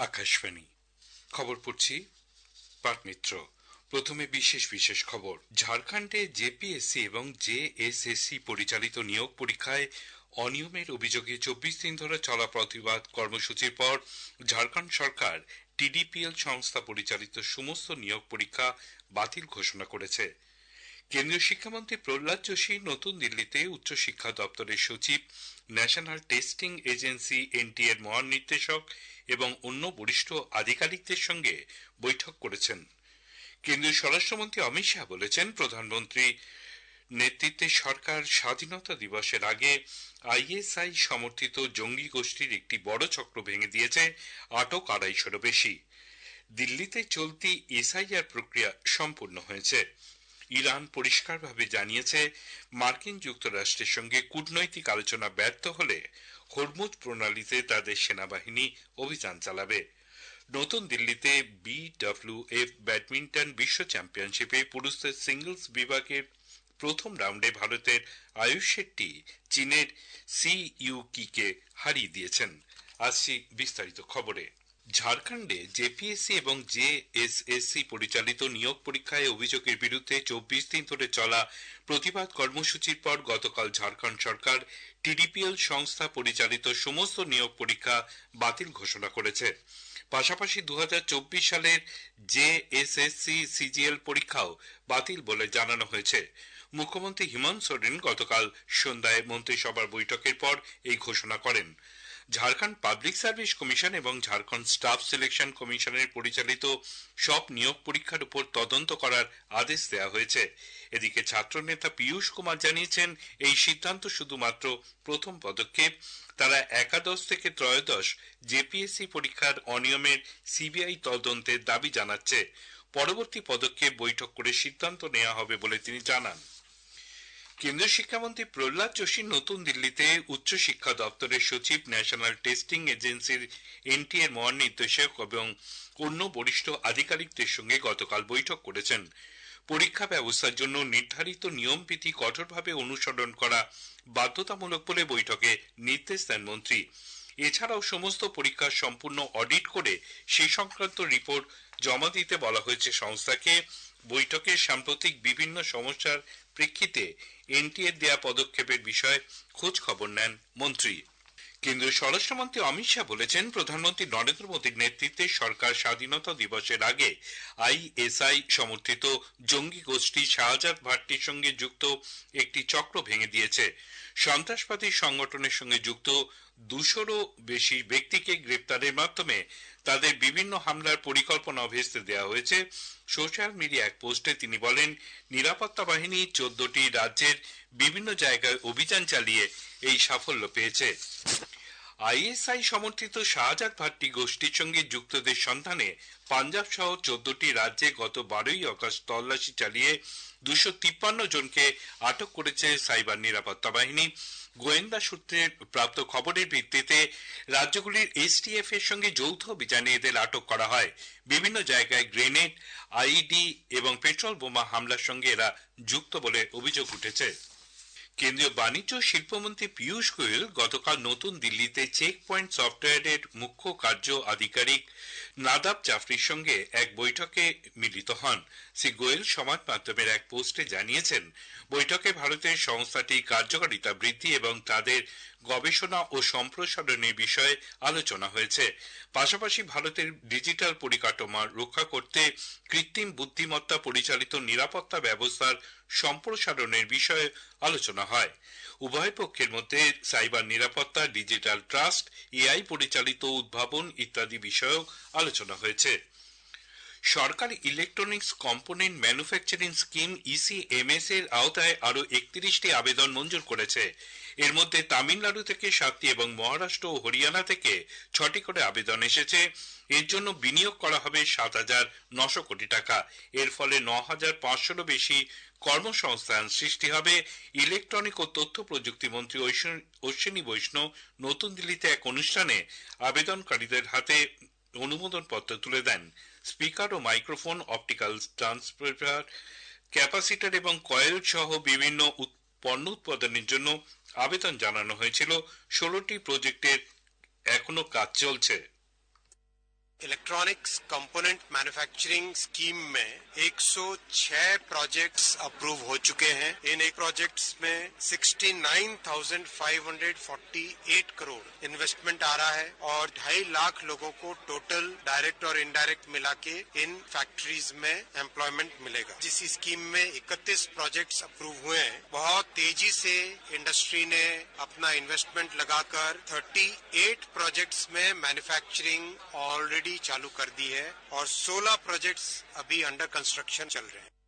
আকাশবাণী খবর পড়ছি পাট মিত্র। প্রথমে বিশেষ খবর। ঝাড়খণ্ডে জেপিএসসি এবং জেএসএসসি পরিচালিত নিয়োগ পরীক্ষায় অনিয়মের অভিযোগে 24 দিন ধরে চলা প্রতিবাদ কর্মসূচির পর ঝাড়খণ্ড সরকার টিডিপিএল সংস্থা পরিচালিত সমস্ত নিয়োগ পরীক্ষা বাতিল ঘোষণা করেছে। কেন্দ্রীয় শিক্ষামন্ত্রী প্রহ্লাদ যোশী নতুন দিল্লিতে উচ্চশিক্ষা দপ্তরের সচিব, ন্যাশনাল টেস্টিং এজেন্সি এনটি এর মহানির্দেশক এবং অন্য বরিষ্ঠ আধিকারিকদের সঙ্গে বৈঠক করেছেন। কেন্দ্রীয় স্বরাষ্ট্রমন্ত্রী অমিত শাহ বলেছেন, প্রধানমন্ত্রী নেতৃত্বে সরকার স্বাধীনতা দিবসের আগে আইএসআই সমর্থিত জঙ্গি গোষ্ঠীর একটি বড় চক্র ভেঙে দিয়েছে। আটক 250-রও বেশি। দিল্লিতে চলতি এসআইআর প্রক্রিয়া সম্পূর্ণ হয়েছে। ইরান পরিষ্কারভাবে জানিয়েছে, মার্কিন যুক্তরাষ্ট্রের সঙ্গে কূটনৈতিক আলোচনা ব্যর্থ হলে হরমুজ প্রণালীতে তাদের সেনাবাহিনী অভিযান চালাবে। নতুন দিল্লিতে বিডব্লিউএফ ব্যাডমিন্টন বিশ্ব চ্যাম্পিয়নশিপে পুরুষদের সিঙ্গলস বিভাগের প্রথম রাউন্ডে ভারতের আয়ুষ শেট্টি চীনের সি ইউকিকে হারিয়ে দিয়েছেন। আসছি বিস্তারিত খবরে। ঝাড়খণ্ডে জেপিএসসি এবং জেএসএসসি পরিচালিত নিয়োগ পরীক্ষায় অভিযোগের বিরুদ্ধে 24 দিন ধরে চলা প্রতিবাদ কর্মসূচির পর গতকাল ঝাড়খণ্ড সরকার টিডিপিএল সংস্থা পরিচালিত সমস্ত নিয়োগ পরীক্ষা বাতিল ঘোষণা করেছে। পাশাপাশি 2024 সালের জেএসএসসি সিজিএল পরীক্ষাও বাতিল বলে জানানো হয়েছে। মুখ্যমন্ত্রী হেমন্ত সোরেন গতকাল সন্ধ্যায় মন্ত্রিসভার বৈঠকের পর এই ঘোষণা করেন। ঝাড়খণ্ড পাবলিক সার্ভিস কমিশন এবং ঝাড়খণ্ড স্টাফ সিলেকশন কমিশনের পরিচালিত সব নিয়োগ পরীক্ষার উপর তদন্ত করার আদেশ দেওয়া হয়েছে। এদিকে ছাত্রনেতা পীযূষ কুমার জানিয়েছেন, এই সিদ্ধান্ত শুধুমাত্র প্রথম পদক্ষেপ। তারা একাদশ থেকে ত্রয়োদশ জেপিএসসি পরীক্ষার অনিয়মের সিবিআই তদন্তের দাবি জানাচ্ছে। পরবর্তী পদক্ষেপ বৈঠক করে সিদ্ধান্ত নেওয়া হবে বলে তিনি জানান। কেন্দ্রীয় শিক্ষামন্ত্রী প্রহ্লাদ যোশী নতুন দিল্লিতে উচ্চশিক্ষা দপ্তরের সচিব, ন্যাশনাল টেস্টিং এজেন্সির এনটি এর মহানির্দেশক এবং অন্য বরিষ্ঠ আধিকারিকদের সঙ্গে গতকাল বৈঠক করেছেন। পরীক্ষা ব্যবস্থার জন্য নির্ধারিত নিয়মবিধি কঠোরভাবে অনুসরণ করা বাধ্যতামূলক বলে বৈঠকে নির্দেশ দেন মন্ত্রী। এছাড়াও সমস্ত পরীক্ষার সম্পূর্ণ অডিট করে সে সংক্রান্ত রিপোর্ট জমা দিতে বলা হয়েছে সংস্থাকে। বৈঠকে সাম্প্রতিক বিভিন্ন সমস্যার প্রেক্ষিতে এনটিএর দেয়া পদক্ষেপের বিষয়ে খোঁজ খবর নেন মন্ত্রী। কেন্দ্রীয় স্বরাষ্ট্রমন্ত্রী অমিত শাহ বলেছেন, প্রধানমন্ত্রী নরেন্দ্র মোদীর নেতৃত্বে সরকার স্বাধীনতা দিবসের আগে আইএসআই সমর্থিত জঙ্গি গোষ্ঠী শাহজাদ ভাট্টির সঙ্গে যুক্ত একটি চক্র ভেঙে দিয়েছে। সন্ত্রাসবাদী সংগঠনের সঙ্গে যুক্ত 200-রও বেশি ব্যক্তিকে গ্রেপ্তারের মাধ্যমে তাদের বিভিন্ন হামলার পরিকল্পনা ভেস্তে দেওয়া হয়েছে। সোশ্যাল মিডিয়া এক পোস্টে তিনি বলেন, নিরাপত্তা বাহিনী 14টি রাজ্যের বিভিন্ন জায়গায় অভিযান চালিয়ে এই সাফল্য পেয়েছে। আইএসআই সমর্থিত শাহজাদ ভাট্টি গোষ্ঠীর সঙ্গে যুক্তদের সন্ধানে পাঞ্জাব সহ 14টি রাজ্যে গত 12ই আগস্ট তল্লাশি চালিয়ে 253 জনকে আটক করেছে সাইবার নিরাপত্তা বাহিনী। গোয়েন্দা সূত্রে প্রাপ্ত খবরের ভিত্তিতে রাজ্যগুলির এসটিএফ এর সঙ্গে যৌথ অভিযানে এদের আটক করা হয়। বিভিন্ন জায়গায় গ্রেনেড, আইইডি এবং পেট্রোল বোমা হামলার সঙ্গে এরা যুক্ত বলে অভিযোগ উঠেছে। কেন্দ্রীয় বাণিজ্য ও শিল্পমন্ত্রী পীযূষ গোয়েল গতকাল নতুন দিল্লিতে চেক পয়েন্ট সফটওয়্যারের মুখ্য কার্য আধিকারিক নাদাব জাফরির সঙ্গে এক বৈঠকে মিলিত হন। শ্রী গোয়েল সমাজ মাধ্যমের এক পোস্টে জানিয়েছেন, বৈঠকে ভারতের সংস্থাটি কার্যকারিতা বৃদ্ধি এবং তাদের গবেষণা ও সম্প্রসারণের বিষয়ে আলোচনা হয়েছে। পাশাপাশি ভারতের ডিজিটাল পরিকাঠামো রক্ষা করতে কৃত্রিম বুদ্ধিমত্তা পরিচালিত নিরাপত্তা ব্যবস্থার সম্প্রসারণের বিষয়ে আলোচনা হয়। উভয় পক্ষের মধ্যে সাইবার নিরাপত্তা, ডিজিটাল ট্রাস্ট, এআই পরিচালিত উদ্ভাবন ইত্যাদি বিষয়েও আলোচনা হয়েছে। সরকার electronics component manufacturing scheme ECMS এর আওতায় আরো 31টি আবেদন মঞ্জুর করেছে। এর মধ্যে তামিলনাড়ু থেকে 7টি এবং মহারাষ্ট্র ও হরিয়ানা থেকে 6টি করে আবেদন এসেছে। এর জন্য বিনিয়োগ করা হবে 7,900 কোটি টাকা। এর ফলে 9,500-রও বেশি কর্মসংস্থান সৃষ্টি হবে। ইলেকট্রনিক ও তথ্য প্রযুক্তি মন্ত্রী অশ্বিনী বৈষ্ণব নতুন দিল্লিতে এক অনুষ্ঠানে আবেদনকারীদের হাতে অনুমোদন পত্র তুলে দেন। স্পিকার ও মাইক্রোফোন, অপটিক্যাল ট্রান্সফার, ক্যাপাসিটর এবং কয়েল সহ বিভিন্ন পণ্য উৎপাদনের জন্য আবেদন জানানো হয়েছিল। 16টি প্রজেক্টের এখনো কাজ চলছে। इलेक्ट्रॉनिक्स कंपोनेंट मैन्युफैक्चरिंग स्कीम में 106 प्रोजेक्ट्स अप्रूव हो चुके हैं। इन एक प्रोजेक्ट्स में 69,548 करोड़ इन्वेस्टमेंट आ रहा है और 2.5 लाख लोगों को टोटल डायरेक्ट और इनडायरेक्ट मिला के इन फैक्ट्रीज में एम्प्लॉयमेंट मिलेगा। जिस स्कीम में 31 प्रोजेक्ट्स अप्रूव हुए हैं, बहुत तेजी से इंडस्ट्री ने अपना इन्वेस्टमेंट लगाकर 38 प्रोजेक्ट्स में मैन्युफैक्चरिंग ऑलरेडी चालू कर दी है और 16 प्रोजेक्ट्स अभी अंडर कंस्ट्रक्शन चल रहे हैं।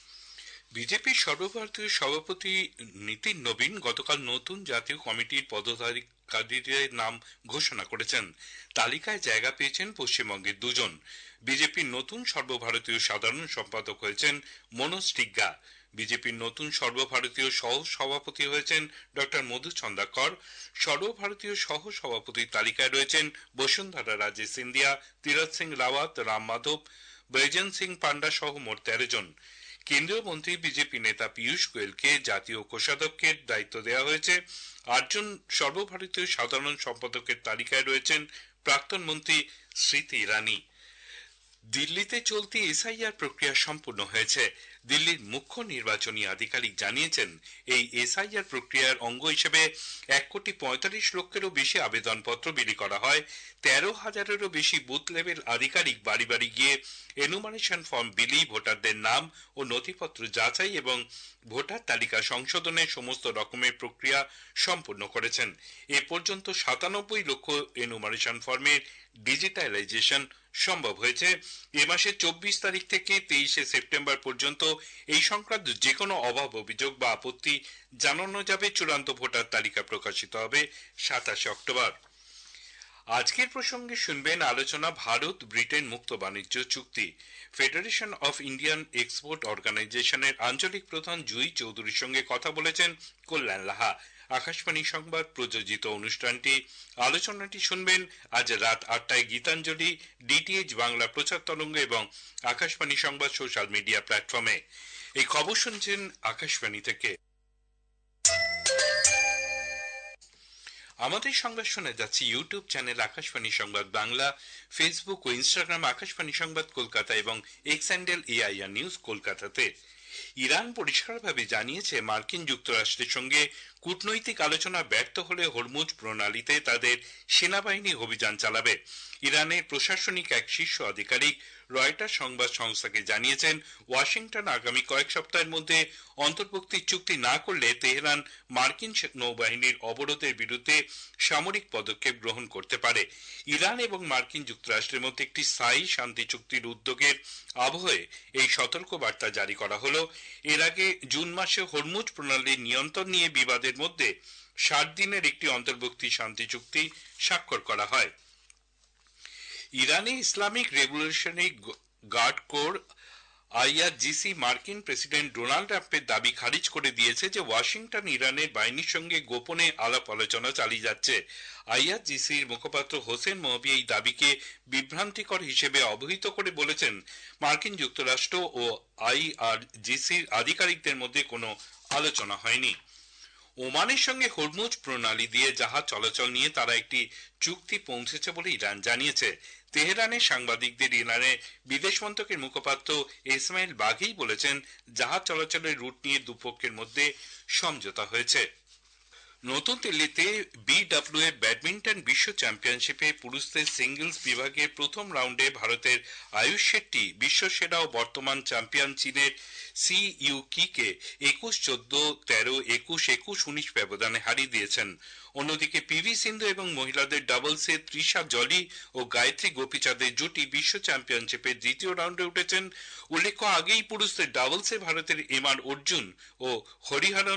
বিজেপির সর্বভারতীয় সভাপতি নীতিন নবীন গতকাল নতুন জাতীয় কমিটির পদাধিকারীদের নাম ঘোষণা করেছেন। তালিকায় জায়গা পেয়েছেন পশ্চিমবঙ্গের দুজন। বিজেপির নতুন সর্বভারতীয় সাধারণ সম্পাদক হয়েছেন মনোজ টিগ্গা। বিজেপির নতুন সর্বভারতীয় সহ সভাপতি হয়েছেন ডক্টর মধু চন্দাকর। সর্বভারতীয় সহ সভাপতির তালিকায় রয়েছেন বসুন্ধরা রাজে সিন্ধিয়া, তীরথ সিং রাওয়াত, রাম মাধব, বৈজয়ন্ত সিং পান্ডা সহ মোট 13 জন। কেন্দ্রীয় মন্ত্রী বিজেপি নেতা পীযূষ গোয়েলকে জাতীয় কোষাধ্যক্ষের দায়িত্ব দেওয়া হয়েছে। 8 জন সর্বভারতীয় সাধারণ সম্পাদকের তালিকায় রয়েছেন প্রাক্তন মন্ত্রী স্মৃতি ইরানি। দিল্লিতে চলতি এসআইআর প্রক্রিয়া সম্পূর্ণ হয়েছে। দিল্লির মুখ্য নির্বাচনী আধিকারিক জানিয়েছেন, এই এসআইআর প্রক্রিয়ার অঙ্গ হিসেবে 1,45,00,000-এরও বেশি আবেদনপত্র বিলি করা হয়। 13,000-এরও বেশি বুথ লেভেল আধিকারিক বাড়ি বাড়ি গিয়ে এনুমারেশন ফর্ম বিলি, ভোটারদের নাম ও নথিপত্র যাচাই এবং ভোটার তালিকা সংশোধনের সমস্ত রকমের প্রক্রিয়া সম্পূর্ণ করেছেন। এ পর্যন্ত 97 লক্ষ এনুমারেশন ফর্মের ডিজিটালাইজেশন সম্ভব হয়েছে। এ মাসের 24 তারিখ থেকে 23 সেপ্টেম্বর পর্যন্ত এই সংক্রান্ত যে কোনো অভাব, অভিযোগ বা আপত্তি জানানো যাবে। চূড়ান্ত ভোটার তালিকা প্রকাশিত হবে 27 অক্টোবর। আজকের প্রসঙ্গে শুনবেন আলোচনা ভারত ব্রিটেন মুক্ত বাণিজ্য চুক্তি। ফেডারেশন অফ ইন্ডিয়ান এক্সপোর্ট অর্গানাইজেশনের আঞ্চলিক প্রধান জুই চৌধুরীর সঙ্গে কথা বলেছেন কল্যাণ লাহা। আকাশবাণী সংবাদ প্রযোজিত অনুষ্ঠানটি আলোচনাটি শুনবেন আজ রাত 8টায় গীতাঞ্জলি, ডিটিএইচ বাংলা প্রচার তরঙ্গ এবং আকাশবাণী সংবাদ সোশ্যাল মিডিয়া প্ল্যাটফর্মে। এই খবর শুনছেন আকাশবাণী থেকে। আমাদের সংবাদ শোনা যাচ্ছে YouTube channel Akashvani Sangbad Bangla, Facebook ও ইনস্টাগ্রাম আকাশবাণী সংবাদ কলকাতা এবং এক্স হ্যান্ডেল এআইআর নিউজ কলকাতাতে। ইরান পরিষ্কারভাবে জানিয়েছে, মার্কিন যুক্তরাষ্ট্রের সঙ্গে কূটনৈতিক আলোচনা ব্যর্থ হলে হরমুজ প্রণালীতে তাদের সেনাবাহিনী অভিযান চালাবে। ইরানের প্রশাসনিক এক শীর্ষ আধিকারিক রয়টার্স সংবাদ সংস্থাকে জানিয়েছেন, ওয়াশিংটন আগামী কয়েক সপ্তাহের মধ্যে অন্তর্ভুক্তি চুক্তি না করলে তেহরান মার্কিন নৌবাহিনীর অবরোধের বিরুদ্ধে সামরিক পদক্ষেপ গ্রহণ করতে পারে। ইরান এবং মার্কিন যুক্তরাষ্ট্রের মধ্যে একটি স্থায়ী শান্তি চুক্তির উদ্যোগের আবহে এই সতর্ক বার্তা জারি করা হলো। এর আগে জুন মাসে হরমুজ প্রণালীর নিয়ন্ত্রণ নিয়ে বিবাদের মধ্যে 60 দিনের একটি অন্তর্ভুক্তি শান্তি চুক্তি স্বাক্ষর করা হয়। ইরানে Islamic revolutionary guard corps IRGC মার্কিন প্রেসিডেন্ট ডোনাল্ড ট্রাম্পের দাবি খারিজ করে দিয়েছে যে ওয়াশিংটন ইরানের বাহিনীর সঙ্গে গোপনে আলাপ আলোচনা চালিয়ে যাচ্ছে। আইআরজিসির মুখপাত্র হোসেন মহবি এই দাবিকে বিভ্রান্তিকর হিসেবে অবহিত করে বলেছেন, মার্কিন যুক্তরাষ্ট্র ও আইআরজিসির আধিকারিকদের মধ্যে কোনো আলোচনা হয়নি। ওমানের সঙ্গে হরমুজ প্রণালী দিয়ে জাহাজ চলাচল নিয়ে তারা একটি চুক্তি পৌঁছেছে বলে ইরান জানিয়েছে। তেহরানের সাংবাদিকদের ইরানের বিদেশ মন্ত্রকের মুখপাত্র ইসমাইল বাঘি বলেছেন, জাহাজ চলাচলের রুট নিয়ে দুপক্ষের মধ্যে সমঝোতা হয়েছে। নতুন দিল্লিতে বিডব্লিউএফ ব্যাডমিন্টন বিশ্ব চ্যাম্পিয়নশিপে পুরুষদের সিঙ্গলস বিভাগের প্রথম রাউন্ডে ভারতের আয়ুষ শেট্টি বিশ্বসেরা ও বর্তমান চ্যাম্পিয়ন চীনের সি ইউ কিকে 21-14, 13-21, 21-19 ব্যবধানে হারিয়ে দিয়েছেন। অন্যদিকে পিভি সিন্ধু এবং মহিলাদের ডাবলসে তৃষা জলি ও গায়ত্রী গোপীচাঁদের জুটি বিশ্ব চ্যাম্পিয়নশিপের দ্বিতীয় রাউন্ডে উঠেছেন। উল্লেখ্য, আগেই পুরুষদের ডাবলসে ভারতের এমআর অর্জুন ও হরিহরন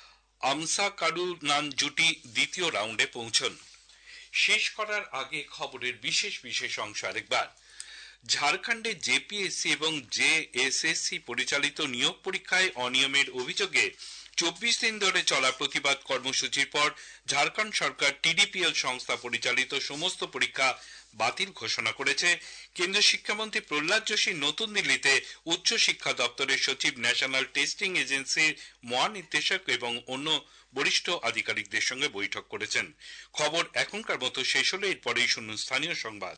আমসাকারুনান জুটি দ্বিতীয় রাউন্ডে পৌঁছন। শেষ করার আগে খবরের বিশেষ বিশেষ অংশ আরেকবার। ঝাড়খণ্ডে জেপিএসসি এবং জেএসএসসি পরিচালিত নিয়োগ পরীক্ষায় অনিয়মের অভিযোগে 24 দিন ধরে চলা প্রতিবাদ কর্মসূচির পর ঝাড়খণ্ড সরকার টিডিপিএল সংস্থা পরিচালিত সমস্ত পরীক্ষা বাতিল ঘোষণা করেছে। কেন্দ্রীয় শিক্ষামন্ত্রী প্রহ্লাদ যোশী নতুন দিল্লিতে উচ্চ শিক্ষা দপ্তরের সচিব, ন্যাশনাল টেস্টিং এজেন্সির মহানির্দেশক এবং অন্য বরিষ্ঠ আধিকারিকদের সঙ্গে বৈঠক করেছেন। খবর এখনকার মতো শেষ হলে এরপরেই শুনুন স্থানীয় সংবাদ।